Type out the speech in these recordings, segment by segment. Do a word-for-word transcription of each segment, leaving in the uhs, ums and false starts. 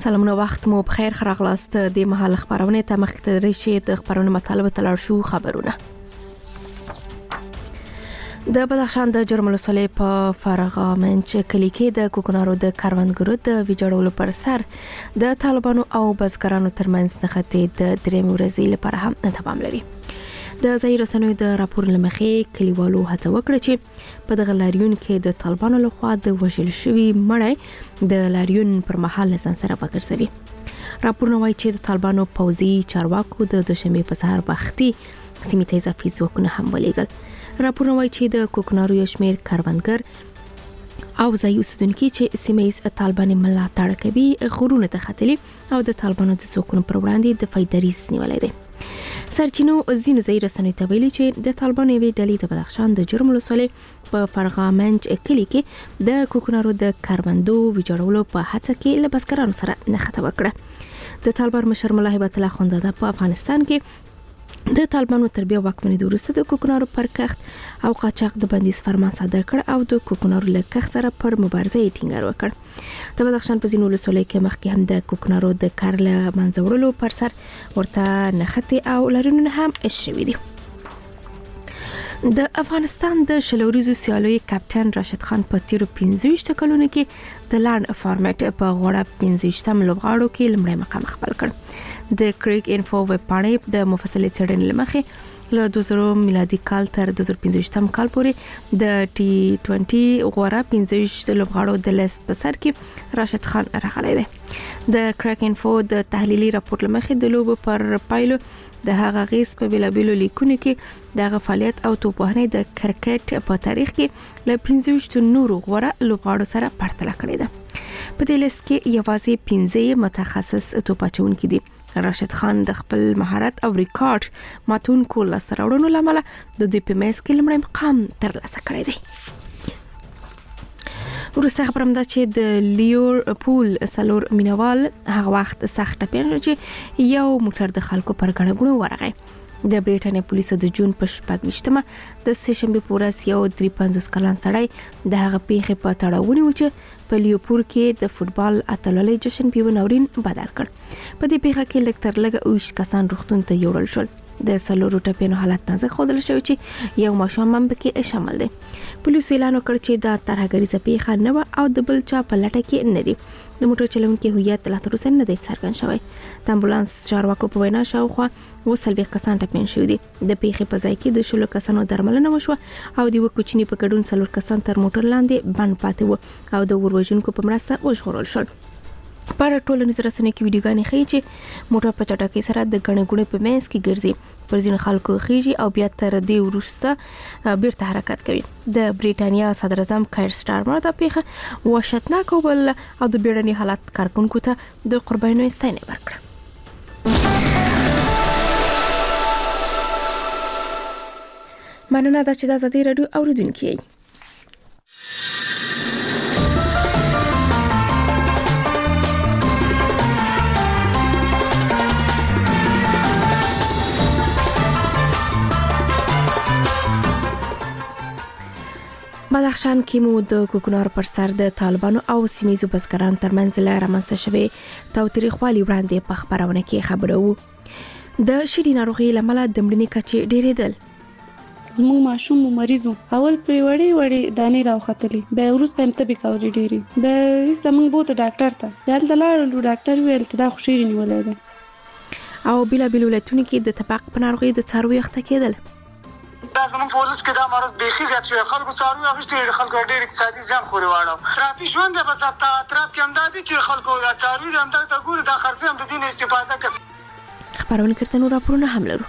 سلامونه وخت مو بخیر خراغلاست د محل خبرونه ته مخکې درې شي د خبرونه مطالبه تلل شو خبرونه د بدخشان د جرمل ولسوالۍ په فرغامنچ کلی کې د کوکنارو د کاروانګرو د ویجاړولو پر سر د طالبانو او بزګرانو ترمنځ نښتې د درې ورځې لپاره هم انتظام لري. د ظاهر رسنیو د راپور لمخې کلیوالو هڅه وکړه چې په دغه لاریون کې د طالبانو لخوا د وژل شوی مړی د لاریون پر مهال ځان سره وګرځوي. راپورونه وايي چې د طالبانو پوځي چارواکو د دوشنبه په سهار وختي سیمې ته اضافي ځواکونه هم ولېږل. راپورونه وايي چې د کوکنارو یو شمېر کاروانګر او ځایي اوسیدونکي چې سیمې طالبان ملاتړ کوي غرونه ته ختلي او د طالبانو د ځواکونو پر وړاندې د فایدریز نیولې دي. سرچینو زینو ظاهر رسنیو ته ویلي چې د طالبانو یوې ډلې د بدخشان د جرمل ولسوالۍ په فرغامنچ کلی کې د کوکنارو د کاروندو ویجاړولو په هڅه کې له بزګرانو سره نښته وکړه. د طالبان مشر ملا هیبت الله خانزاده په افغانستان کې د طالبانو تربیه واکمنۍ د وروسته د کوکنارو پر کښت او قاچاق د بندیز فرمان صادر کړ او د کوکنارو له کښت سره پر مبارزه یې ټینګار وکړ. د بدخشان په ځینو ولسوالیو کې مخکې هم د کوکنارو د کار له منځه وړلو پر سر ورته نښتې او لاریونونه هم شوي دي. د افغانستان د شلوریزو سیالیو کپټن راشد خان په تیرو پنځه ویشت کلونو کې د لارن فارمټ په غوړه پنځه ویشتم لوبغاړو کې لومړی مقام خپل کړ. د کریک انفو ویب پاڼې د مفصلې څېړنې لمخې له دوه زره میلادي کال تر دوه زره پنځه ویشتم کال پورې د ټي عشرين غوړه پنځه ویشت لوبغاړو د لیست په سر کې راشد خان راغلی دی. د کریک انفو د تحلیلي راپور لمخې د لوبو پر پایلو د هغه غیس په بلابلو لیکونو کې د فعالیت او توپوهنې د کرکټ په تاریخ کې له پنځه ویشت نورو غوړه لوبغاړو سره پرتله کړې ده. په دې لیست کې یوازې پنځه متخصص توپاچونکي دي. راشد خان د خپل مهارت او ریکارډ ماتونکو لاسته راوړنو لامل د دوی په میز کې لومړی مقام ترلاسه کړی دی. وروسته خبرم ده چې د لیورپول سلور مینوال هغه وخت سخت ټپیان چې یو موټر د خلکو پر غړغړو ورغی. د بریټانیا پولیسو د جون په شپږ ویشتمه د سه شنبه په ورځ یو درې پنځوس کلن سړی د هغه پیښې په تړاو ونیو چې په لیورپول کې د فوتبال اتلولۍ جشن په ناورین بدل کړ. په دې پیښه کې لږ تر لږه اووه کسان روغتون ته یوړل شول. د سلورو ټپیانو حالت نازک ښودل شوی چې یو ماشوم هم پکې شامل دی. پولیسو اعلان وکړ چې دا ترهګریزه پیښه نه و او د بل چا په لټه کې نه دی. د موټر چلونکي هویت لا تر اوسه نه دی څرګند شوی. د امبولانس چارواکو په وینا شاوخوا اووه څلوېښت کسان ټپیان شوي دي. د پیښې په ځای کې د شلو کسانو درملنه وشوه او د یوه کوچني په ګډون څلور کسان تر موټر لاندې بند پاتې وو او د وروژونکو په مرسته وژغورل شول. پر ټولنیزو رسنیو کې ویډیوګانې ښیي چې موټر په چټکۍ سره د غڼې غوڼې په منځ کې ګرځي. پر ځینو خلکو خېږي او بیا تر دې وروسته بیرته حرکت کوي. د بریټانیا صدر اعظم کایر سټارمر د پیښه وحشتناک وبل او د بیړني حالت کارکونکو ته د قربانیو ستاینه ورکړه. مننه دا چې د ازادي رادیو اوریدونکي یې. بدخشان کې مو د کوکنارو پر سر د طالبانو او سیمېزو بزګرانو ترمنځ له رامنځته شوی تاوتریخوالي وړاندې په خبرونه کې خبرو وو. د شری ناروغي لامل د مړینې کچې ډېرېدل. زموږ ماشوم مریض وو. اول په وړې وړې دانې راوختلې، بیا وروسته هم تبې کولې ډېرې. بیا ایسته موږ بوته ډاکټر ته دلته لاړو. ډاکټر ویل چې دا خو شری نیولی دی. او بېلابېلو ولایتونو کې د تباق په ناروغۍ د څارویو اخته کېدل. دا زموږ په ولس کې دا مرض بیخي زیات شوی. خلکو څاروي اخیستي، خلکو ډېر اقتصادي زیان خوري واړو. ترافي ژوند دی بس اطراف کې همدا دي چې خلکو دا څاروي دي همدا ته ګوري، دا خرڅې هم د دې نه استفاده کوي. خبرونه کړته نور راپورونه هم لرو.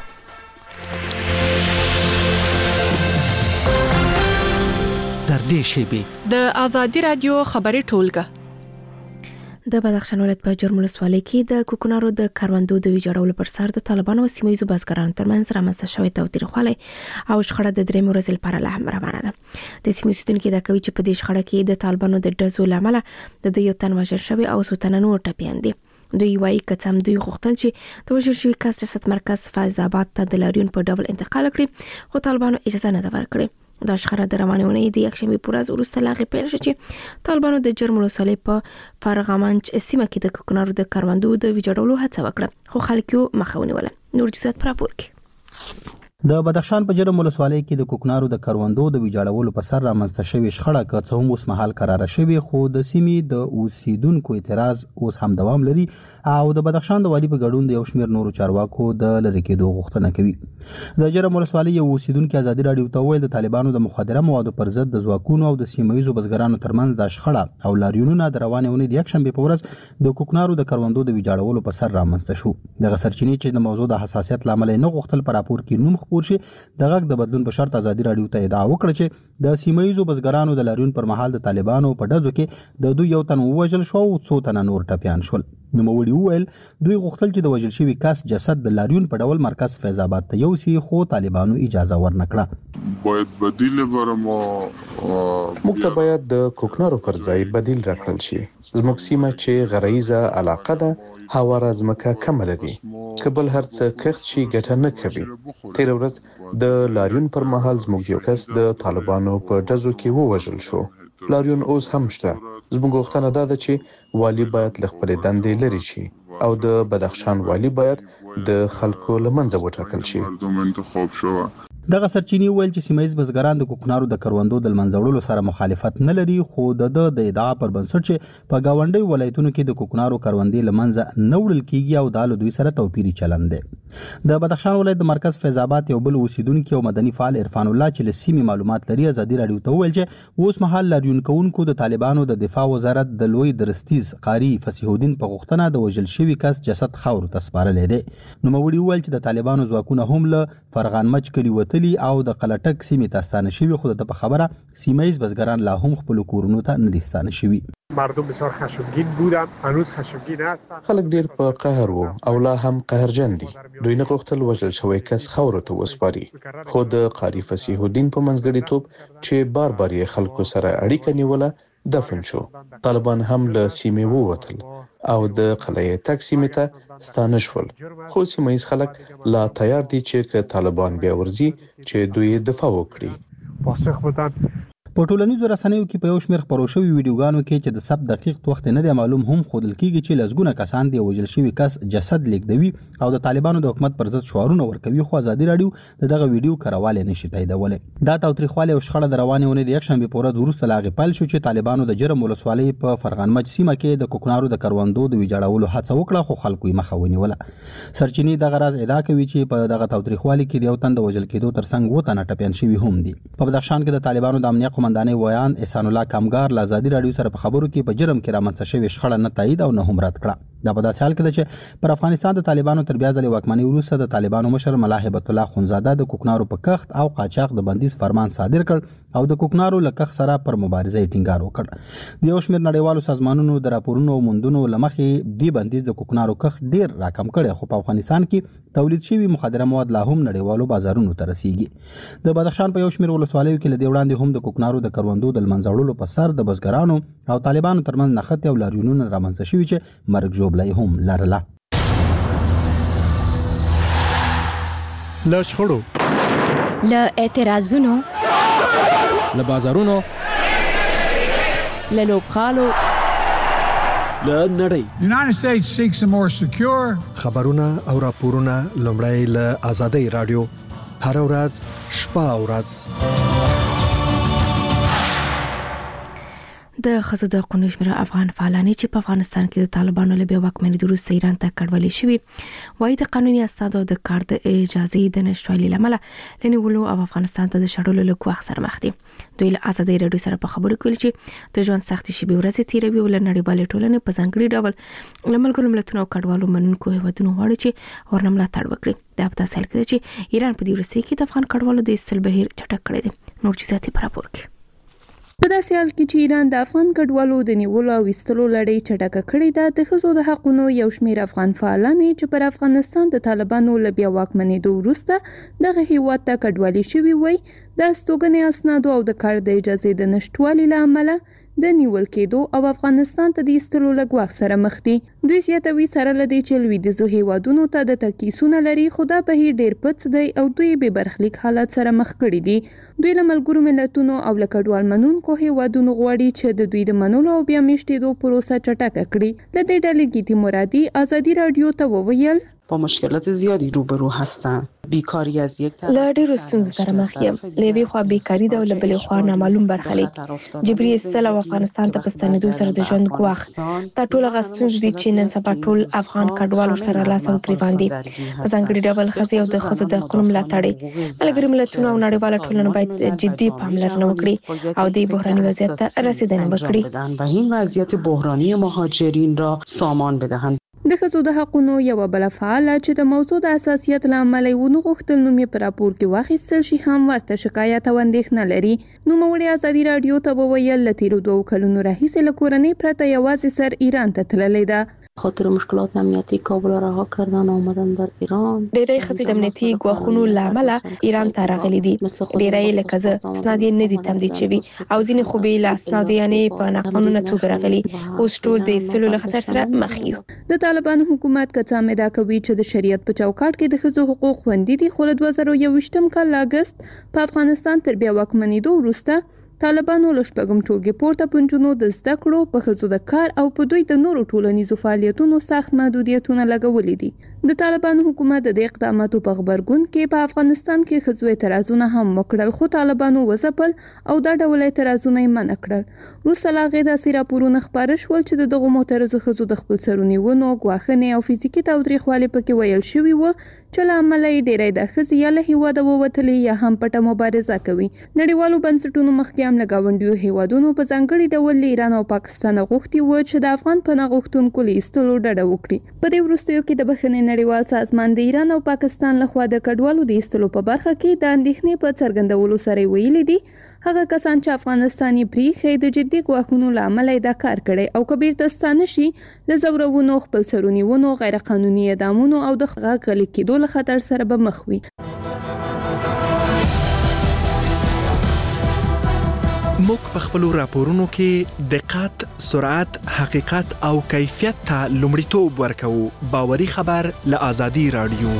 در دې شیبې د ازادي رادیو خبري ټولګه. د بدخشان ولایت په جرمل ولسوالۍ کې د کوکنارو د کاروندو د ویجاړولو پر سر د طالبانو او سیمه‌ییزو بزګرانو ترمنځ رامنځته شوی تاوتریخوالی او شخړه د درې ورځې لپاره لا هم روانه ده. د سیمې اوسیدونکي دا کوي چې په دې شخړه کې د طالبانو د ډزو له امله د دوی یو تن وژل شوی او څو تنه نور ټپیان دي. دوی وايي که هم دوی غوښتل چې د وژل شوي کس جسد مرکز فیض آباد ته د لاریون په ډول انتقال کړي، خو طالبانو اجازه نه ده ورکړې. دا شخړه د روانې اونۍ د یکشنبې په ورځ وروسته لا غي پیل شو چې طالبانو د جرم ولسوالۍ په فارغامنچ سیمه کې د کوکنارو د کروندو د ویجاړولو هڅه وکړه خو خلک یې مخه ونیوله. نور جزئیات پر راپور کې. د بدخشان په جرم ولسوالۍ کې د کوکنارو د کروندو د ویجاړولو په سر رامنځته شوې شخړه که څه هم اوس مهال قراره شوې خو د سیمې د اوسیدونکو اعتراض اوس هم دوام لري او د بدخشان د والي په ګډون د یو شمېر نورو چارواکو د لرې کېدو غوښتنه کوي. د جرم ولسوالۍ یو اوسیدونکو ازادي راډیو ته وویل د طالبانو د مخدره موادو پر ضد د ځواکونو او د سیمه‌ییزو بزګرانو ترمنځ د شخړه او لاریونونه د روانې اونۍ د یکشنبې په ورځ د کوکنارو د کروندو د ویجاړولو په سر رامنځته شو. دغه سرچینې چې د موضوع د حساسیت لامل نه غوښتل په راپور کې نوم خپور شي د غږ د بدلون په شرط ازادي راډیو ته ادعا وکړه چې د سیمه‌ییزو بزګرانو د لاریون پر مهال د طالبانو په ډزو کې د دوی یو تن ووژل شو او څو تنه نور ټپیان شول. نوموړي وویل دوی غوښتل چې د وژل شوي کس جسد د لاریون په ډول مرکز فیض آباد ته یوسي خو طالبانو اجازه ورنکړه. باید بدیل برما موږ ته باید د کوکنارو پر ځای بدیل راکړل شي. زموږ سیمه چې غرایزه علاقه ده هواره ځمکه کم لري که بل هر څه کښت شي ګټه نه کوي. تیر ورځ د لاریون پر مهال زموږ یو کس د طالبانو په ډزو کې ووژل شو. لاریون اوس هم شته. زموږ غوښتنه دا ده چې والي باید له خپلې دندې لرې شي او د بدخشان والي باید د خلکو له منځه وټاکل شي. دغه سرچینې ویل چې سیمه‌ییز بزګران د کوکنارو د کروندو د منځوړلو سره مخالفت نه لري خو د د ادعا پر بنسټ چې په گاونډي ولایتونو کې د کوکنارو کروندې لمنځه نه وړل کیږي او د دوی سره توپیری چلند دی. د بدخشان ولایت د مرکز فیض آباد یو بل اوسیدونکو او مدني فعال عرفان الله چې له سیمې معلومات لري ازادي راډیو ته ویل چې اوس مهال لاریون کوونکو د طالبانو د دفاع وزارت د لوی درستیز قاری فصیح الدین په غوښتنه د وژل شوي کس جسد خاور ته سپارلې دی. نوموړي ویل چې د طالبانو ځواکونه هم له فرغانمچ کلی وتلي او د قلټک سیمې ته ستانه شوي خو د په خبره سیمه‌ییز بزګران لا هم خپل کورونو ته نه دي ستانه شوي. مردم بسیار خشمگین بودن هنوز خشمگین هستن. خلک ډیر په قهر وو او لا هم قهرجن دي. دوی نه غوښتل وژل شوی کس خاورو ته وسپاري خو د قاری فصیح الدین په منځګړیتوب چې بار بار یې خلکو سره اړیکه نیوله دفن شو. طالبان هم له سیمې ووتل او د قلعه تک سیمې ته ستانه شول خو سیمه‌ییز خلک لا تیار دي چې که طالبان بیا ورځي چې دوی دفاع وکړي. پاسخ بدن په ټولنیزو رسنیو کې په یو شمېر خپرو شوي ویډیوګانو کې چې د ثبت دقیق وخت نه دی معلوم هم ښودل کېږي چې لسګونه کسان د وژل شوي کس جسد لیږدوي او د طالبانو د حکومت پر ضد شعارونه ورکوي خو ازادي راډیو د دغه ویډیو کراوالی نشي تاییدولی. دا تاوتریخوالی او شخړه د روانې اونۍ د یکشنبې په ورځ وروسته له هغې پیل شو چې طالبانو د جرم ولسوالۍ په فرغانمچ سیمه کې د کوکنارو د کروندو د ویجاړولو هڅه وکړه خو خلکو یې مخه ونیوله. سرچینې دغه راز ادعا کوي چې په دغه تاوتریخوالي کې د یو تن د وژل کېدو ترڅنګ اووه تنه ټپیان شوي هم دي. په بدخشان کې د طالبانو د امنیه قومندانۍ ویان احسان الله کامګار له ازادي راډیو سره په خبرو کې په جرم کې رامنځته شوې شخړه نه تایید او نه هم رد کړه. دا په داسې حال کې ده چې پر افغانستان د طالبانو تر بیا ځلې واکمنۍ وروسته د طالبانو مشر ملا هیبت الله خونزاده د کوکنارو په کښت او قاچاق د بندیز فرمان صادر کړ او د کوکنارو له کښت سره پر مبارزه یې ټینګار وکړ. د یو شمېر نړیوالو سازمانونو د راپورونو او موندنو له مخې دې بندیز د کوکنارو کښت ډېر راکم کړی خو په افغانستان کې تولید شوي مخدره مواد لا هم نړیوالو بازارونو ته رسیږي. د بدخشان په یو شمېر ولسوالیو کې له دې وړاندې هم د کوکنارو د کروندو د منځوړلو په سر د بزګرانو او طالبانو ترمنځ نښتې او لاریونونه رامنځته شوي چې مرګ ژوبله هم لرله. له شخړو له اعتراضونو له بازارونو له لوبغالو له نړۍ United States seeks a more secure خبرونه او راپورونه لومړی له آزادۍ راډیو هر ورځ شپه او ورځ د خزه د قانون شمیر افغان فعالانی چې په افغانستان کې د طالبانو له بیا واکمنۍ وروسته ایران ته کډوالي شوي وایي د قانوني اسنادو د کار د اجازه د نشټوالي لامل لنیولو او افغانستان ته د شړلو له کوخ سره مخ دي. دوی له ازادي راډیو سره په خبرو کې چې د ژوند سختي شي به ورځ تیروي ول نړیوال ټولنې په ځانګړي ډول لملګرو ملتونو او کډوالو منونکو هیوادونو غواړي چې ورنملا تړ وکړي. دا په تاسو کې چې ایران په دې ورسې کې د افغان کډوالو د استل بهیر چټک کړی دی. نور جزئیات په راپور کې. په داسې حال کې چې ایران د افغان کډوالو د نیولو او وستلو لړۍ چټکه کړې ده د ښځو د حقونو یو شمېر افغان فعالان چې پر افغانستان د طالبانو له بیا واکمنېدو وروسته دغه هیواد ته کډوالي شوي وای د استوګنې اسنادو او د کار د اجازې د نشټوالي له امله د نیول کېدو او افغانستان ته د ایستلو له ګواښ سره مخ دي. دوی زیاتوي سره له دې چې لویدیځو هیوادونو ته د تکیسونه لري، خو دا بهیر ډېر پڅ دی او دوی بې برخلیک حالت سره مخ کړي دي. دوی له ملګرو ملتونو او له کډوال منونکو هیوادونو غواړي چې د دوی د منلو او بیا میشتېدو پروسه چټکه کړي. له دې ډلې ګیتی مرادي ازادي رادیو ته وویل با مشکلات زیادی روبرو هستند. بیکاری از یک طرف له ډېرو ستونزو سره مخ یم. له یوې خوا بیکاري ده او له بلې خوا نامعلوم برخلیک، جبري ایستل او افغانستان ته په ستنېدو سره د ژوند ګواښ. دا ټول هغه ستونزې دي چې نن سبا ټول افغان کډوالو سره لاس او ګریوان دي. په ځانګړي ډول ښځې او د ښځو د حقونو ملاتړ. ملګري ملتونه او نړیواله ټولنه باید جدي پاملرنه وکړي او د بحراني وضعیت ته رسیدنه وکړي و این وضعیت بحرانی مهاجرین را سامان بدهند. د ښځو د حقونو یوه بله فعاله چې د موضوع د حساسیت له امله یې ونه غوښتل نوم یې په راپور کې واخیستل شي هم ورته شکایت او اندېښنه لري. نوموړې ازادي راډیو ته وویل له تېرو دوو کلونو راهیسې له کورنۍ پرته یوازې سر ایران ته تللې ده. خاطر مشکلات امنیتی کابل را رها کردن آمدن در ایران. ډېری ښځې د امنیتي ګواښونو له امله ایران ته راغلي دي. ډېری لکه زه اسناد یې نه دي تمدید شوي او ځینې خو بې له اسنادو یعنې په ناقانونه توګه راغلي. اوس ټول د ایستلو له خطر سره مخ یو. د طالبانو حکومت که څه ادعا کوي چې د شریعت په چوکاټ کې د ښځو حقوق خوندي دي، خو له دوه زره یوویشتم کال اګست په افغانستان تر بیا واکمنېدو وروسته طالبانو له شپږم ټولګي پورته په نجونو د زده کړو، په ښځو د کار او په دوی د نورو ټولنیزو فعالیتونو سخت محدودیتونه لګولي دي. د طالبانو حکومت د دې اقداماتو په غبرګون کې په افغانستان کې ښځو اعتراضونه هم وکړل، خو طالبانو وځپل او دا ډول اعتراضونه یې منع کړل. وروسته له هغې داسې راپورونه خپاره شول چې د دغو معترضو ښځو د خپلسرو نیونو، ګواښنې او فزیکي تاوتریخوالي پکې ویل شوي وو، چې له امله یې ډېری د ښځې یا له هیواده ووتلې یا هم پټه مبارزه کوي. نړیوالو بنسټونو مخکې هم له ګاونډیو هیوادونو په ځانګړي ډول له ایران او پاکستان غوښتي وو چې د افغان پناه غوښتونکو له ایستلو ډډه وکړي. په دې وروستیو کې د بخښنې نړیوال سازمان د ایران او پاکستان لخوا د کډوالو د ایستلو په برخه کې د اندېښنې په څرګندولو سره ویلي دي هغه کسان چې افغانستان یې پریښی د جدي ګواښونو له امله دا کار کړی او که بیرته ستانه شي له ځورونو، خپلسرو نیونو، غیر قانوني اعدامونو او د غږ غلي کېدو له خطر سره به مخ وي. موږ په خپلو راپورونو کې دقت، سرعت، حقیقت او کیفیت ته لومړیتوب ورکوو. باوري خبر له ازادي راډیو.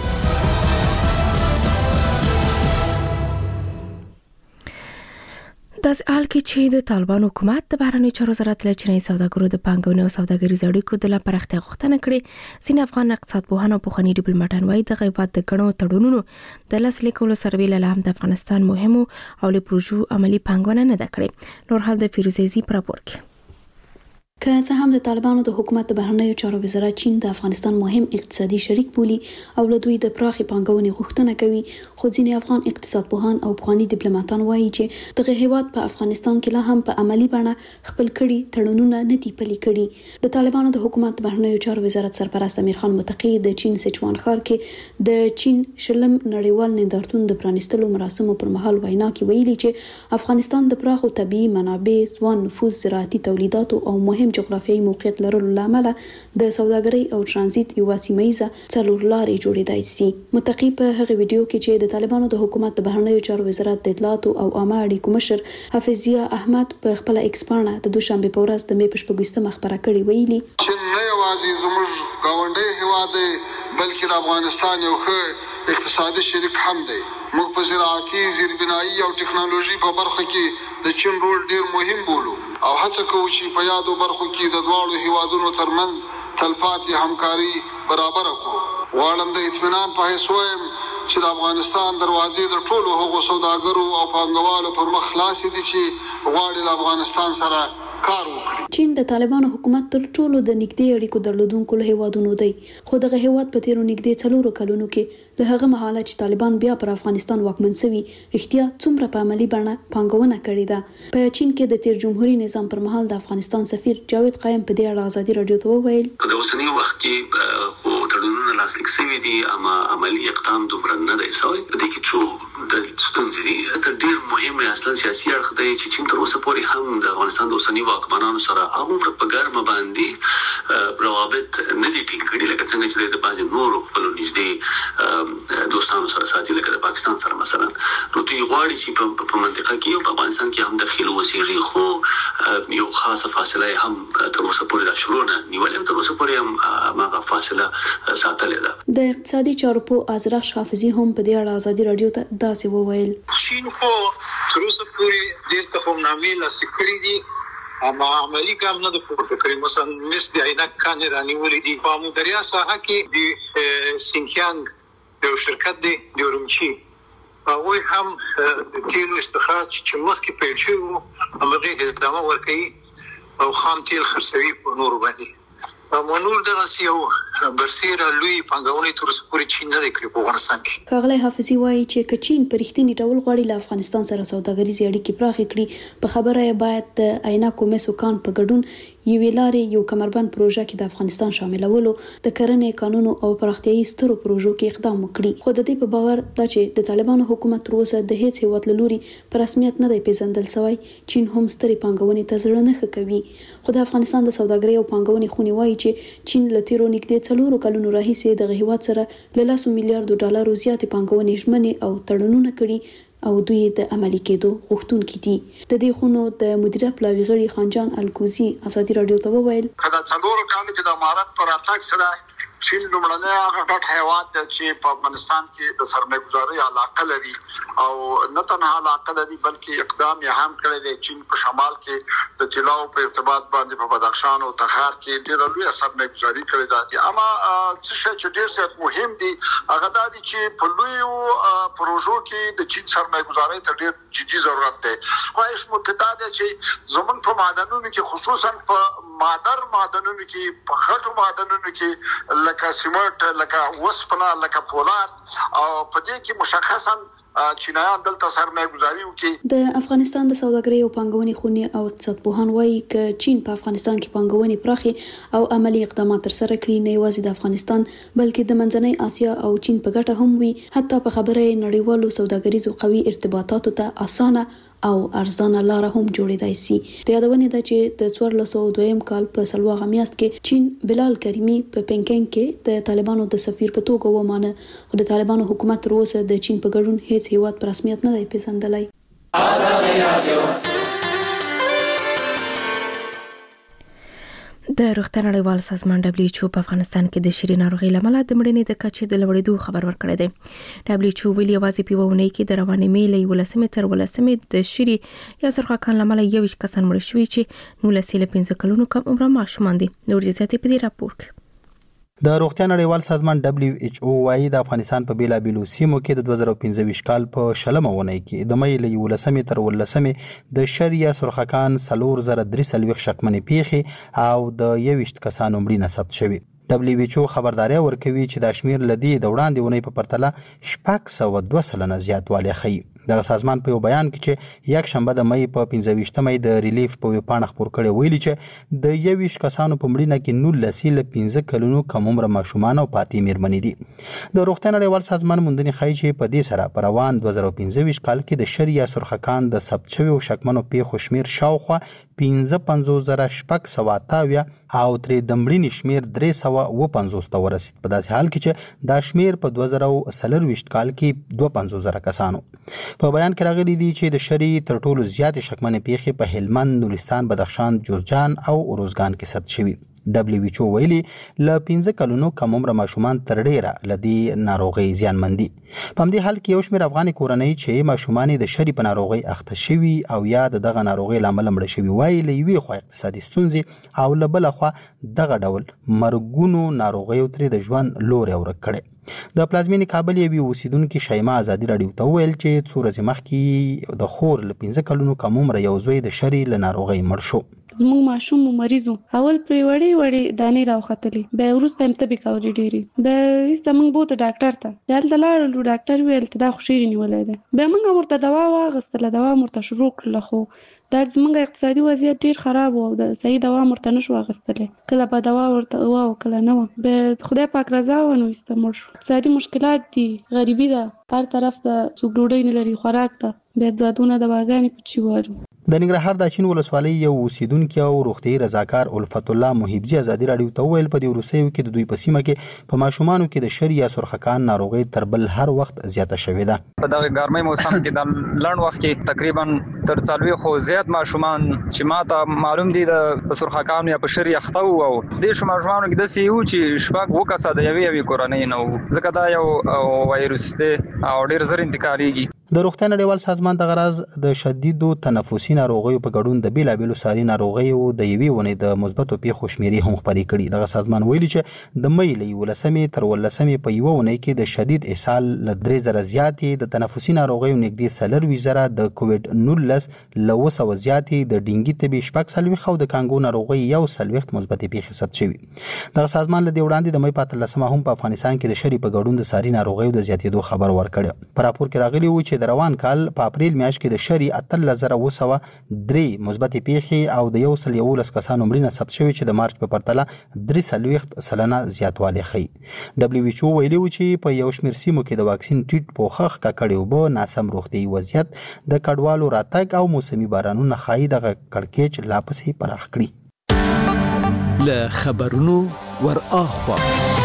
داسې حال کې چې د طالبانو حکومت د بهرنیو چارو وزارت له چینایي سوداګرو د پانګونې او سوداګریزو اړیکو د لا پراختیا غوښتنه کړې. ځینې افغان اقتصاد پوهان او پخواني ډیپلوماټان وایي دغه هیواد د ګڼو تړونونو د لاسلیک کولو سره له هم د افغانستان مهمو او له پروژو عملي پانګونه نه ده کړې. نور حال د فیروزیزي په راپور کې. که څه هم د طالبانو د حکومت د بهرنیو چارو وزارت چین د افغانستان مهم اقتصادي شریک بولي او له دوی د پراخې پانګونې غوښتنه کوي، خو ځینې افغان اقتصاد پوهان او پخواني ډیپلوماټان وایي چې دغه هیواد په افغانستان کې لا هم په عملی بڼه خپل کړي تړونونه نه دي پلي کړي. د طالبانو د حکومت د بهرنیو چارو وزارت سرپرست امیر خان متقی د چین سچوان ښار کې د چین شلم نړیوال نندارتون د پرانیستلو مراسمو پر مهال وینا کې ویلي چې افغانستان د پراخو طبیعي منابع، ځوان نفوذ، زراعتي تولیداتو او مهم جغرافیایي موقعیت لرلو لامل د سوداګرۍ او ترانزیت یو سیمه‌ایزه څلور لارې جوړېدای شي. متقی په هغه ویډیو کې چې د طالبانو د حکومت د بهرنیو چارو وزارت د اطلاعات او عامه اړیکو مشر حفیظ احمد په خپل ایکس پاڼه د دوشنبه په ورځ د مې په شپږویشتمه خبره کړې ویلي چې نه یوازې زموږ ګاونډي هیواد بلکې د افغانستان یو ښه اقتصادي شریک هم دی. موږ په زراعتي، زیربنایي او ټکنالوژي په برخه کې د چین رول ډیر مهم بولو او هڅه کوو چې په یادو برخو کې د دواړو هیوادونو ترمنځ تلپاتې همکاري برابر کړو. غواړم د اطمینان په حیث وایم چې د افغانستان دروازې د ټولو هغو سوداګرو او پانګوالو پر مخ خلاصې دي چې غواړي له افغانستان سره کار وکړي. چین د طالبانو حکومت تر ټولو د نږدې اړیکو درلودونکو له هیوادونو دی، خو دغه هیواد په تیرو نږدې څلورو کلونو کې له هغه مهاله چې طالبان بیا پر افغانستان واکمن شوي رښتیا څومره په عملي بڼه پانګونه کړې ده. په چین کې د تیر جمهوریت نظام پر مهال د افغانستان سفیر جاوید قایم په دې اړه ازادي راډیو ته وویل په اوسنی وخت کې خو تړونونه لاسلیک شوی دي اما عملی اقدام دومره نه دی شوی. د دې کې څو د ستونزې دي. تر ډیر مهمه اصلا سیاسي اړخ دی چې چین تر اوسه پورې هم د افغانستان د اوسنی واکمنانو سره هغه په ګرمه باندې روابط نه دي ټینګ کړي لکه څنګه چې د بعض نورو خپل نږدې دوستانو سره ساتي لکه د پاکستان سره مثلا. نو دوی غواړي چې په منطقه کې او په افغانستان کې هم داخلي وسیږي خو یو خاصه فاصله هم تر اوسه پورې د شروع نه نیولې تر اوسه پورې هم هغه فاصله ساتلې ده. د اقتصادي چارو په ازرخ حافظي هم په دې اړه ازادي رادیو ته داسې وویل. چین خو تر اوسه پورې ډېر تفاهمنامې لاسلیک کړي دي اما عملی کار نه د پورته کړی. مثلا مس د عینک کان رانیولې دي په مدریا ساحه کې د سینکیانګ یو شرکت دی د رومچی هغوی هم د تیلو استخراج چې مخکې پیل شوي وو همغې ادامه ورکوي او خام تیل خرڅوي په نورو باندې. اما نور دغسې یو برسېره لوی پانګونې تر اوسه پورې چین نه دی کړی په افغانستان کې. ښاغلی حافظي وایي چې که چین په رښتیني ډول غواړي له افغانستان سره سوداګریزې اړیکې پراخې کړي په خبره یې باید د عینکو مسو کان په ګډون یوې لارې یو کمربند پروژه کې د افغانستان شاملولو د کرنې قانونو او پراختیایي سترو پروژو کې اقدام وکړي. خو د دې په باور دا چې د طالبانو حکومت تر اوسه د هیڅ هیواد له لوري په رسمیت نه دی پیژندل شوی چین هم سترې پانګونې ته زړه نه ښه کوي. خو د افغانستان د سوداګرۍ او پانګونې خونې وایي چې چین له تیرو نږدې څلورو کلونو راهیسې دغه هیواد سره له لسو میلیارډو ډالرو زیاتې پانګونې ژمنې او تړونونه کړي او دوی د عملي کېدو غوښتونکي دي. د دې خونو د مدیریت پلاوي غړي خانجان الکوزي ازادي رادیو ته وویل دا څلورو کالو کې د امارت پر اتاک سره چین لومړنی هغه ډېر هیواد دی چې په افغانستان کې د سرمایه‌ګذارۍ علاقه لري او نه تنها علاقه لري بلکې اقدام یې هم کړی دی. چین په شمال کې د طلاو په ارتباط باندې په بدخشان او تخار کې ډېره لویه سرمایه‌ګذاري کړې ده. اما څه شی چې ډېر زیات مهم دي هغه دا دي چې په لویو پروژو کې د چین سرمایه‌ګذارۍ ته ډېر جدي ضرورت دی. خواهش مو دا دی چې زموږ په معدنونو کې خصوصا په مادر معدنونو کې په غټو معدنونو کې لکه سیمنټ لکه وسپنه لکه پولاد او په دې کې مشخصا چینایان دلته سرمایه‌ګذاري وکړي. د افغانستان د سوداګرۍ او پانګونې خونې او اقتصاد پوهان وایي چې چین په افغانستان کې پانګونې پراخي او عملی اقدامات ترسره کړي نه یوازې د افغانستان بلکې د منځنۍ اسیا او چین په ګټه هم وي. حتی په خبره یې نړیوالو سوداګریزو قوي ارتباطاتو ته اسانه او ارزانه لاره هم جوړېدای شي. د یادونې ده چې د څوارلس سوه دویم کال په څلوېښتمه میاشت کې چین بلال کریمي په پینګینګ کې د طالبانو د سفیر په توګه ومانه خو د طالبانو حکومت تر اوسه د چین په ګډون هیڅ هیواد په رسمیت نه دی پیژندلی. د روغتیا نړیوال سازمان دبليو ایچ او په افغانستان کې د شری ناروغي لامل د مړینې د کچې د لوړېدو خبر ورکړی دی. دبليو ایچ او ویلي یوازې په ونې کې د روانې میلې ولسمې تر ولسمې د شری یا سرخکان لامل یوش کسان مړ شوي چې نولس له پنځه کلونو کم عمر ماشومان دي. نور جزئیات په دې راپور کې. د روغتیا نړیوال سازمان دبليو ایچ او وايي د افغانستان په بیلابیلو سیمو کې د دوه زره پنځه کال په شلمه ونې کې د مې له ولسمې تر ولسمې د شریعه سرخکان سلور زره درې سلويخ شکمنې پیخي او د یوشت کسانو مړینه ثبت شوی. دبليو ایچ او خبرداري ورکوي چې د شمیر لدی د وړاندې ونې په پرتله شپږ سوه دوه سلنه زیاتوالی ښیي. د سازمان په یو بیان کې چې یک شنبه د مې په پنځه مې د ریلیف په ویبپاڼه خبر کړي ویلي چې د یوش کسانو په مړینه کې نولس له پنځه کلونو کم عمر ماشومان او پاتې میرمنې دي. د روغتیا نړیوال سازمان موندنې ښیي چې په دې سره په روان دوه زره پنځه کال کې د شریعه سرخکان د ثبت شویو شکمنو پیښو شمیر شاوخوا پنځه پنځوس زره شپږ سوه اته او ترې د مړینې شمیر درې سوه اوه پنځوس ته ورسید. په داسې حال کې چې دا شمیر په دوه زره څلرویشت کال کې دوه پنځوس زره کسانو. په بیان کې راغلي دي چې د شری تر ټولو زیاتې شکمنې پیښې په هلمند، نورستان، بدخشان، جوزجان او اروزګان کې ثبت شوي. دبليو ایچ او ویلي له پنځه کلونو کم عمر ماشومان تر ډیره لدی ناروغي زیانمندي. په همدې حال کې یو شمېر افغاني کورنۍ چې ماشومان د شری په ناروغي اخته شوي او یا دغه ناروغي لامل مړ شوي وایي له یوې خوا اقتصادي ستونزې او له بل خوا دغه ډول مرګونو ناروغیو ترې د ژوند لوري ورک کړي. د پلازمینې کابل یوې اوسیدونکي شیما ازادي راډیو ته وویل چې څو ورځې مخکې د خور له پنځه کلونو کم عمره یو زوی د شری له ناروغۍ مړ شو. زموږ ماشوم مریض و، اول پرې وړې وړې دانې راوختلې، بیا وروسته یې تبې کولې ډېرې، بیا ایسته موږ بوته ډاکټر ته، هلته لاړلو، ډاکټر ویل ته دا خو شېرې نیولی دی. بیا موږ هم ورته دوا واخیستله، دوا هم ورته شروع کړله، خو دا زمونږ اقتصادي وضعیت ډیر خراب و او د صحیح دوا مرته نشو اخیستلې، کله په دوا ورته وا او کله نه و. به خدای پاک رضا و نو استمر شو. اقتصادي مشکلات دي، غریبي ده، هر طرف ته څوک ډوډۍ نه لري، خوراک ته به دادونه دواګانې په چی وایو. د ننګرهار د اچین ولسوالۍ یو اوسیدونکي او روغتیاي رضاکار الفت الله محبزي ازادي راډیو ته ویل په دې وروستیو کې د دوی په سیمه کې په ماشومانو کې د شر یا سرخکان ناروغي تر بل هر وخت زیاته شوې ده. په دغه ګرمۍ موسم کې د لړن وخت کې تقریبا تر څلوي خو زیات ماشومان چې ماته معلوم دي د سرخکان یا په شر یخته او د شو ماشومانو کې د سی یو چې شپږ وکاسه د یوې یوې کورنۍ نو ځکه دا یو وایروس دی او ډیر زر انتقالېږي. د روغتیا نړیوال سازمان د غرض د شدیدو تنفسي ناروغیو په ګډون د بیلابېلو ساري ناروغیو د یوې ونې د مثبتو پیښو شمیرې هم خپرې کړي. دغه سازمان ویلي چې د مې له یولسمې تر ولسمې په یوه ونې کې د شدید اسهال له درې زره زیاتې، د تنفسي ناروغیو نږدې څلرویشت زره، د کووډ نولس له اوه سوه زیاتې، د ډینګي تبې شپږ څلوېښت او د کانګو ناروغۍ یو څلوېښت مثبتې پیښې ثبت شوي. دغه سازمان له دې وړاندې د مې په اتلسمه هم په افغانستان کې د شري په ګډون د ساري ناروغیو د زیاتېدو خبر ورکړی. په راپور کې راغلي و چې د روان کال په اپریل میاشت کې د شری اتلس زره اوه سوه درې مثبتې پیښې او د یو سل یولس کسانو مړینه ثبت شوې چې د مارچ په پرتله درې څلوېښت سلنه زیاتوالی ښیي. ډبلیو ایچ او ویلي و چې په یو شمېر سیمو کې د واکسین ټیټ پوښښ، ککړې اوبه، ناسم روغتیایي وضعیت، د کډوالو راتګ او موسمي بارانونه ښایي دغه کړکېچ لا پسې پراخ کړي. له خبرونو ور اخوا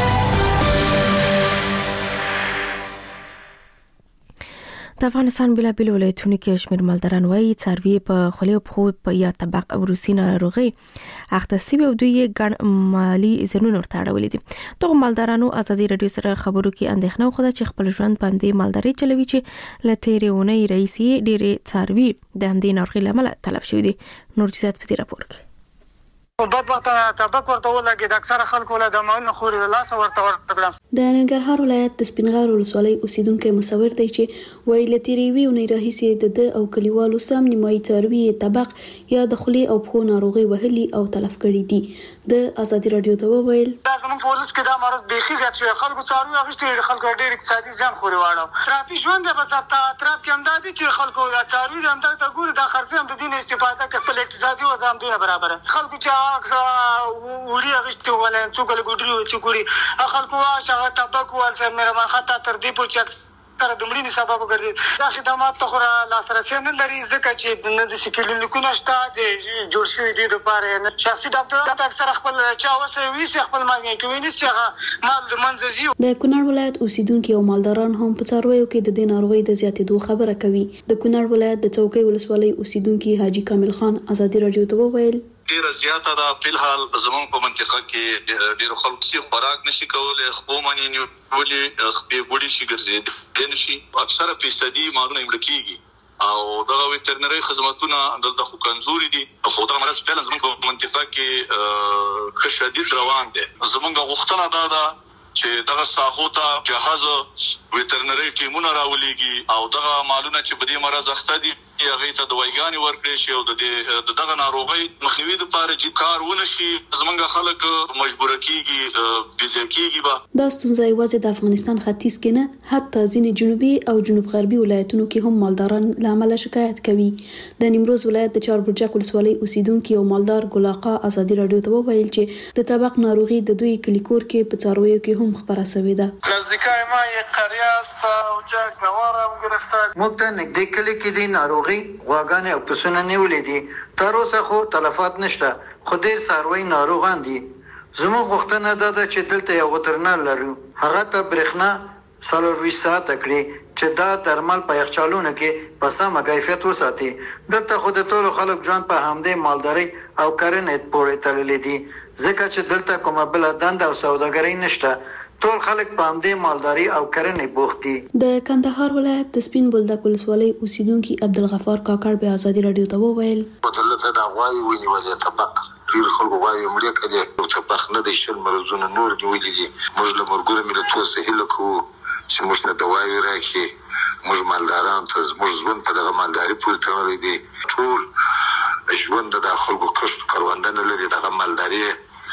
د افغانستان بېلابېلو ولایتونو کې شمېر مالداران وایي څاروي په خولې او پښو په یا طبق او روسي ناروغۍ اخته سوي او دوی یې ګڼ مالي زیانونه ورته اړولي دي. دغو مالدارانو ازادي راډیو سره خبرو کې اندېښنه وښوده چې خپل ژوند په همدې مالدارۍ چلوي چې له تېرې اونۍ راهیسې ډېرې څاروي د همدې ناروغۍ له امله تلف شوي دي. نور جزیات په دې راپور کې. بدبخته طبق ورته ولګي د اکثره خلکو له د مالونو خوري د لاس ورته ورکړم. د ننګرهار ولایت د سپینغار ولسوالۍ اوسیدونکو مصور دی چې وایي له تیرې وی ونې راهیسې د د او کلیوالو سم نیمایي څاروي طبق یا د خولې او پښو ناروغي وهلي او تلف کړي دي. د ازادي راډیو ته وویل دا زموږ پولیس کې دا مرض بيخي زیات شوی، خلکو څاروي اخیستي، خلکو ډېر اقتصادي زیان خوري واړو. ترافیک ژوند به زتا ترافیک هم دادي چې خلکو دا څاروي هم ته ګوري دا خرڅ هم د دین استفاده کوي، خپل اقتصادي وضع هم دی برابر. خلکو چې وړي اغشتي ولې څوک له ګډري و چې ګوري خلکو واشه طبق ول سره مې خطا تر دې پوچ تر د مړینې سبب ګرځي. دا خدمات ته خورا لاسرسي نه لري ځکه چې نه د سکیلو لیکونه شته د جوړ شوي دي د پاره شخصي ډاکټر ته اکثر خپل چا وسه وی سي خپل مالګي کوي نه چې مال د منځي. د کونړ ولایت اوسیدونکو او مالداران هم په څارویو کې د دې ناروغۍ د زیاتېدو خبره کوي. د کونړ ولایت د چوکۍ ولسوالۍ اوسیدونکو حاجی کامل خان ازادي راډیو ته وویل ډیره زیاته ده. په الحال زموږ په منطقه کې ډیرو خلکو سي خوراک نشي کولای، خو مانی نیولې خپې بوډي شي ګرځي نشي، اکثره فیصدي مالونه مړ کیږي او دغه ویټرنری خدماتونه دلته خو کمزوري دي. خو دا مرز په زموږ په منطقه کې ښه شدید روان دي. زموږ غوښتنه دا ده چې دغه ساحو ته جهاز ویټرنری ټیمونه راولېږي او دغه مالونه چې په دې مرز اخته دي هغه ته دوایګانې ورکړي شي او د دغه ناروغي مخنیوي لپاره چې کار ونشي زمونږ خلک مجبور کیږي بيځه کیږي. به دا ستونزه یوازې د افغانستان ختیځ کې نه حتی ځینې جنوبي او جنوب غربي ولایتونو کې هم مالداران له امله شکایت کوي. د نیمروز ولایت د چاربرجک ولسوالۍ اوسیدونکو او مالدار ګلاقا ازادي راډیو ته وویل چې د طبق ناروغي د دوی کلیکور کې په څارویو کې هم خبره شوې ده. نزدیکای ما یک قریه است او جک نوارم گرفتار موږ ته نږدې کلی کې دي ناروغي غواګانې او پسونه نیولې دي. تر اوسه خو تلفات نشته خو ډېر څاروي ناروغان دي. زموږ غوښتنه دا ده چې دلته یو وترنر لرو، هغه ته برېښنا څلورویشت ساعته کړي چې دا درمل په یخچالونو کې په سمه کیفیت وساتي. دلته خو د ټولو خلک ژوند په همدې مالدارۍ او کرنې پورې تړلي دي ځکه چې دلته کومه بله دنده او سوداګري نشته. ټول خلک په همدې مالداري او کرنې بوخت دي. د کندهار ولایت د سپین بولدک ولسوالۍ اوسیدونکي عبدالغفار کاکړ به ازادي راډیو ته وویل دلته دا غواړي ونیولې طبق ډیر خلکو غواړي مړه کړي او طبق نه د شل مرزونه نور نیولې دي. موږ له مرګورو ملتونو سهیل کوو چې موږ ته دواوی راکړي. موږ مالداران ته موږ ژوند په دغه مالداري پورې تړلی دي. ټول ژوند د خلکو کښت کروندنه لري دغه مالداري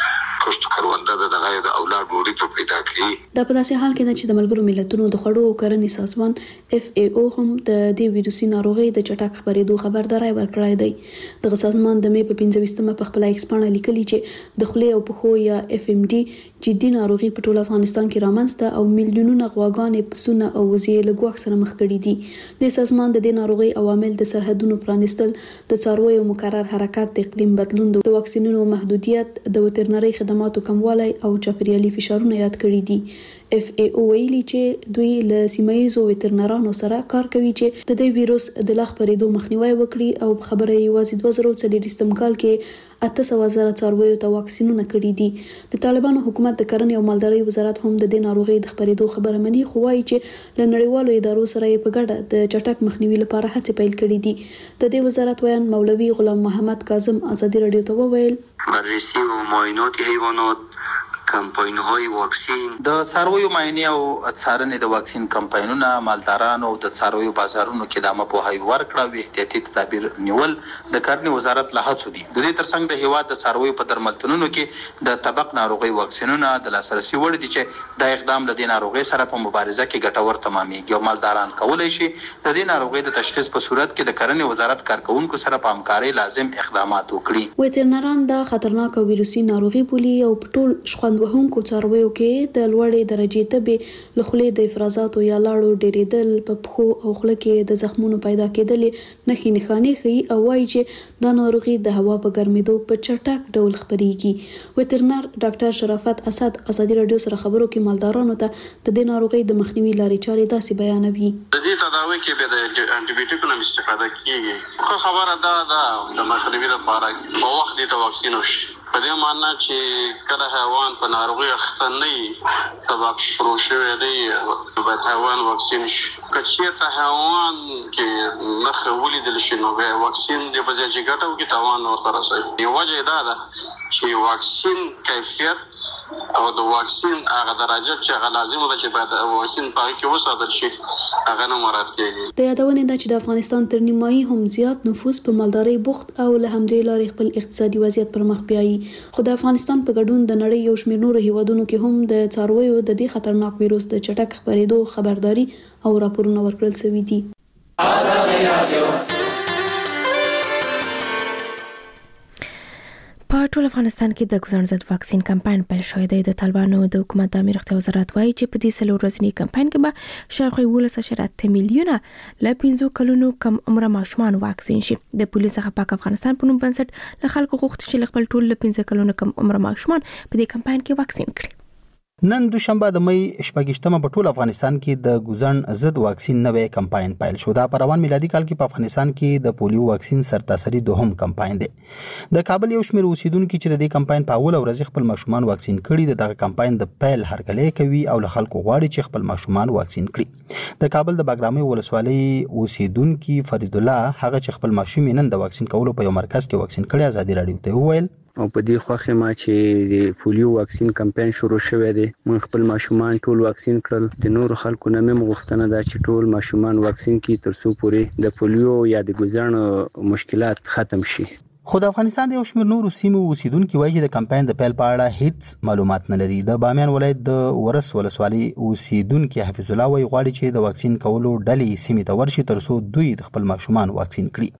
کښت کرونده د دغه د اولاد ډوډۍ په پیدا کړي. دا په داسې حال کې ده چې د ملګرو ملتونو د خوړو او کرنې سازمان اف ای او هم د دې ویروسي ناروغي د چټک خپرېدو خبرداري ورکړې ده. دغه سازمان د مې په پنځه ویشتمه په خپل ایکس پاڼه لیکلي چې د خولې او پښو یا اف ام ډي جدي ناروغي په ټول افغانستان کې رامنځته او میلیونونه غواګانې پسونه او وزې له ګواښ سره مخ کړي دي. د سازمان د دې ناروغي عوامل د سرحدونو پرانیستل، د څارویو مکرر حرکت، د اقلیم بدلون، د واکسینونو محدودیت، د وترنري خدماتو کموالی او چاپیریالي فشارونه یاد کړي دي. اف ای او ویلي چې دوی له سیمایي وترنرانو سره کار کوي چې د دې ویروس د لا خپرېدو مخنیوي وکړي او خبره یوازې دوه زره څلوېښتم کال کې اته سوه زره څارویو ته واکسینونه کړي دي. د طالبانو حکومت د کرنې او مالدارۍ وزارت هم د دې ناروغي د خپرېدو خبره مني، خو وايي چې له نړیوالو ادارو سره یې په ګډه د چټک مخنیوي لپاره هڅې پیل کړي دي. د دې وزارت ویان مولوي غلام محمد کاظم ازادي رادیو ته وویل بررسی و معاینات حیوانات، کمپاین‌های واکسین، د څارویو معاینې او څارنې د واکسین کمپاینونه، مالدارانو او د څارویو بازارونو کې د عامه پوهاوي ورکړه او احتیاطي تدابیر نیول د کرنې وزارت له هڅو دي. د دې ترڅنګ د هیواد د څارویو په درملتونونو کې د طبق ناروغي واکسینونه د لاسرسي وړ دي چې دا اقدام له دې ناروغي سره په مبارزه کې ګټور تمامېږي او مالداران کولی شي د دې ناروغي د تشخیص په صورت کې د کرنې وزارت کارکونکو سره په همکارۍ لازم اقدامات وکړي. وترنران دا خطرناک ویروسي ناروغي بولي او په ټول شخوند وهونکو څارویو کې د لوړې درجې تبې له خولې د افرازاتو یا لاړو ډېرېدل، په پښو او خوله کې د زخمونو پیدا کېدل نښې نښانې ښيي او وایي چې دا ناروغي د هوا په ګرمېدو په چټک ډول خپرېږي. وترنر ډاکټر شرافت اسد ازادي رادیو سره خبرو کې مالدارانو ته د دې ناروغي د مخنیوي لارې چارې داسې بیانوي. د دې تداوی کې به د انټي بیوټیکونو استفاده کیږي. خو خبره دا ده د مخنیوي لپاره په وخت د واکسین وشي. په دې معنی چې کله حیوان په ناروغي اخته نه وي، سبب شروع شوی دی، باید حیوان واکسین شي. که چېرته حیوان کې نښې ولیدل شي نو بیا واکسین د په ځای چې ګټه وکړي تاوان ورته رسوي. یوه وجه یې دا ده چې واکسین کیفیت او د واکسین هغه درجه چې هغه لازمه ده چې باید واکسین په هغه کې وساتل شي هغه نه مراعات کېږي. د یادونې ده چې د افغانستان تر نیمایي هم زیات نفوس په مالدارۍ بوخت او له همدې لارې خپل اقتصادي وضعیت پر مخ بیایي. خو د افغانستان په ګډون د نړۍ یو شمېر نورو هیوادونو کې هم د څارویو د دې خطرناک ویروس د چټک خپرېدو خبرداري او راپورونه ورکړل شوي دي. په ټول افغانستان کې د ګزن ضد واکسین کمپاین پیل شوی دی. د طالبانو د حکومت د امیر روغتیا وزارت وایي چې په دې څلور ورځني کمپاین کې به شاوخوا یولس اعشاریه اته میلیونه له پنځو کلونو کم عمره ماشومان واکسین شي. د پولیس څخه پاک افغانستان په نوم بنسټ له خلکو غوښتي چې خپل ټول له پنځه کلونو کم عمره ماشومان په دې کمپاین کې واکسین کړي. نن دوشنبه د مې شپږشتمه په ټول افغانستان کې د ګزن ضد واکسین نوې کمپاین پیل شو. دا په روان میلادي کال کې په افغانستان کې د پولیو واکسین سرتاسري دوهم کمپاین دی. د کابل یو شمېر اوسیدونکو چې د دې کمپاین په اول ورځ خپل ماشومان واکسین کړي دغه کمپاین د پیل هرکلی کوي او له خلکو غواړي چې خپل ماشومان واکسین کړي. د کابل د باګرامي ولسوالۍ اوسیدونکو فرید الله هغه چې خپل ماشوم نن د واکسین کولو په یو مرکز کې واکسین کړي ازادي رادیو ته وویل او په دې خوخه ما چې د پولیو واکسین کمپاین شروع شوه دی، موږ خپل ماشومان ټول واکسین کړل. د نور خلکو نه مې غوښتنه ده چې ټول ماشومان واکسین کړي ترڅو پورې د پولیو یا د ګزن مشکلات ختم شي. خو د افغانستان د یو شمېر نورو سیمو اوسیدونکو وایي چې د کمپاین د پیل په اړه هیڅ معلومات نه لري. د بامیان ولایت د ورس ولسوالۍ اوسیدونکو حفیظ الله وایي غواړي چې د واکسین کولو ډلې سیمې ته ورشي ترڅو دوی د خپل ماشومان واکسین کړي.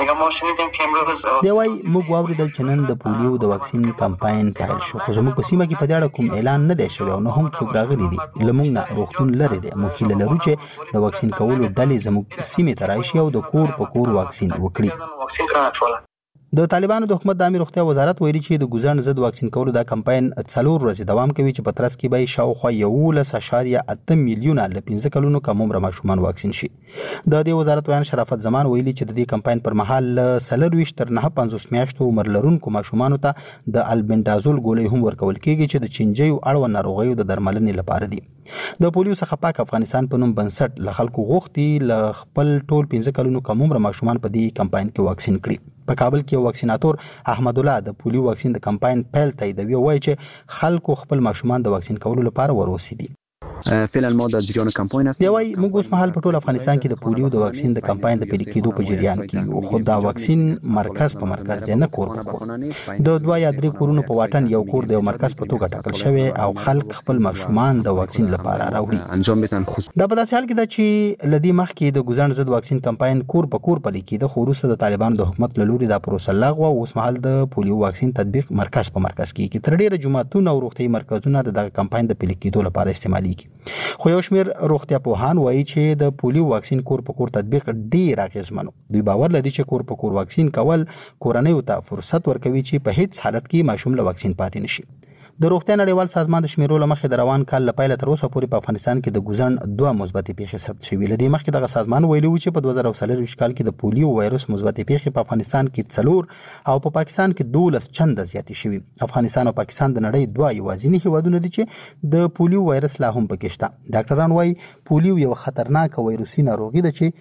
دی وایي موږ واوریدل چې نن د پولیو د واکسین کمپاین پیل شو، خو زموږ په سیمه کې په دې اړه کوم اعلان نه دی شوی او نه هم څوک راغلي دي. له موږ نه روغتون لرې دی. موږ هیله لرو چې د واکسین کولو ډلې زموږ سیمې ته راشي او د کور په کور واکسین وکړي. د طالبانو د حکومت د امیر روغتیا وزارت ویلي چې د ګزن ضد واکسین کولو دا کمپاین څلور ورځې دوام کوي چې په ترڅ کې به شاوخوا یولس اعشاریه اته میلیونه له پنځه کلونو کم عمره ماشومان واکسین شي. د دې وزارت ویان شرافت زمان ویلي چې د دې کمپاین پر مهال څلورویشت تر نهه پنځوس میاشتو عمر لرونکو ماشومانو ته د البنډازول ګولۍ هم ورکول کېږي چې د چینجیو اړوند ناروغیو د درملنې لپاره دي. د پولیو څخه پاک افغانستان په نوم بنسټ له خلکو غوښتي له خپل ټول پنځه کلونو کم عمره ماشومان په دې کمپاین کې واکسین کړي. په کابل کې واکسیناتور احمد الله د پولیو واکسین د کمپاین پیل تاییدوي او وایي چې خلکو خپل ماشومان د واکسین کولو لپاره وروسي دي. فعلا ما در جریان کمپاین هستیم. یوای موږ اوس مهال په ټول افغانستان کې د پولیو د واکسین د کمپاین د پیل کېدو په جریان کې یو، خو دا واکسین مرکز په مرکز دی نه کور په کور. د دوه یا درې کورونو په واټن یو کور د یو مرکز په توګه ټاکل شوی او خلک خپل ماشومان د واکسین لپاره راوړي. انجام بدن خصوص دا په داسې حال کې ده چې لدی مخکې د ګوزن ضد واکسین کمپاین کور په کور پلي کېده، خو وروسته د طالبانو د حکومت له لوري دا پروسه لغوه او اوس مهال د پولیو واکسین تطبیق مرکز په مرکز کېږي. تر ډیره جماعتونه او روغتیايي مرکزونه د دغه کمپاین د پیل کېدو لپاره استعمالېږي، خو یو شمېر روغتیا پوهان وایي چې د پولیو واکسین کور په کور تطبیق ډیر اغیزمن. دوی باور لري چې کور په کور واکسین کول کورنیو ته فرصت ورکوي چې په هیڅ حالت کې ماشوم له واکسین پاتې نشي. د روغتیا نړیوال سازمان د شمیرو لمخې د روان کال لپاره تر اوسه پورې په افغانستان کې د ګوزن دوه مثبتې پیښې ثبت شوې. لدی مخکې دغه سازمان ویلي و چې په دوه زره څلور کال کې د پولیو وایرس مثبتې پیښې په افغانستان کې څلور او په پاکستان کې دولس چنده زیاتې شوې. افغانستان او پاکستان د نړۍ دوه یوازینی هیوادونه دي چې د پولیو وایرس لا هم پکې شته. ډاکټران وایي پولیو یو خطرناک وایروسي ناروغي ده چې